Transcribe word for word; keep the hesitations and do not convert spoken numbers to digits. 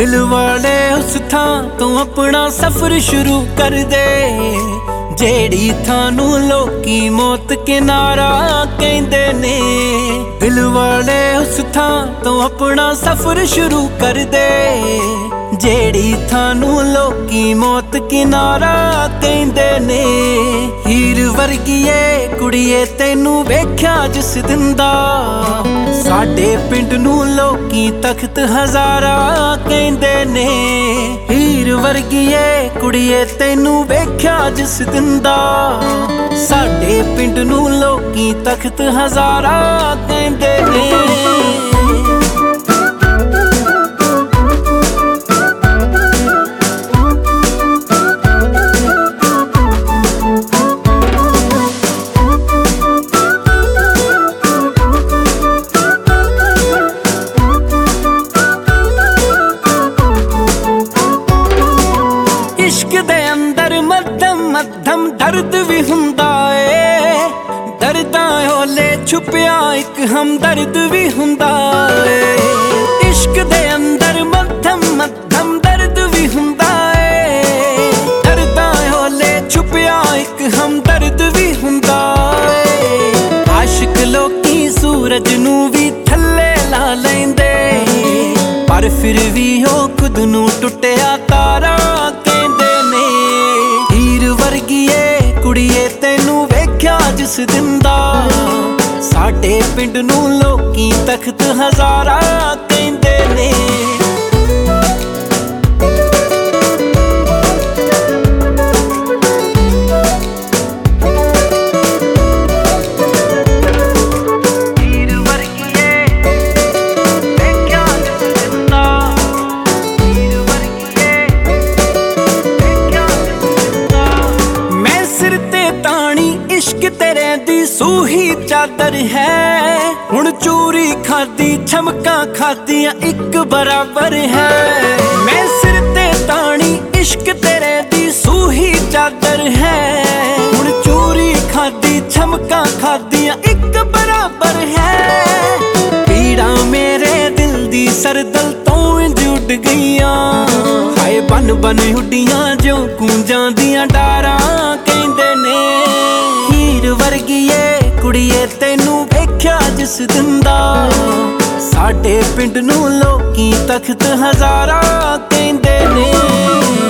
दिल वाले उस थां तो अपना सफर शुरू कर दे जेड़ी थानू लोकी मौत किनारा कहंदे ने। दिल वाले उस थां तो अपना सफर शुरू कर दे जेड़ी थानू लोकी मौत किनारा कहंदे ने। हीर वर्गीए कुड़िए तैनू वेख्या जिस दिन दा साडे पिंड नू लोकी तख्त हजारा कहंदे ने। हीर वर्गीए कुड़िए तैनू वेख्या जिस दिन दा साडे पिंड नू लोकी तख्त हजारा कहंदे ने। इश्क दे अंदर मध्यम मध्यम दर्द भी हुंदा ए दर्दां ओले छुपिया एक हमदर्द भी हुंदा ए। इश्क दे अंदर मध्यम मध्यम दर्द भी हुंदा ए दर्दां ओले छुपिया एक हमदर्द भी हुंदा ए। आशिक लोकी सूरज नू भी थल्ले ला लैंदे पर फिर भी ओ खुद नू टुटिया तारा कुड़िए तैनू वेख्या जिस दिन दा साडे पिंड नू लोकी तख्त हजारा कहंदे ने। इश्क तेरे दी सूही चादर है हुण चूरी खादी छमका खादियां एक बराबर है। मैं सिर ते ताणी इश्क तेरे दी सूही चादर है हुण चूरी खादी छमका खादियां एक बराबर है। पीड़ा मेरे दिल दी सरदल तो इंज उड गईयां हाय बन बन उडियां जो कूंजां दियां डारा कहंदे ने। वर्गीए कुड़िए तैनू वेख्या जिस दिन दा साडे पिंड नू लोकी तख्त हजारा कहंदे ने।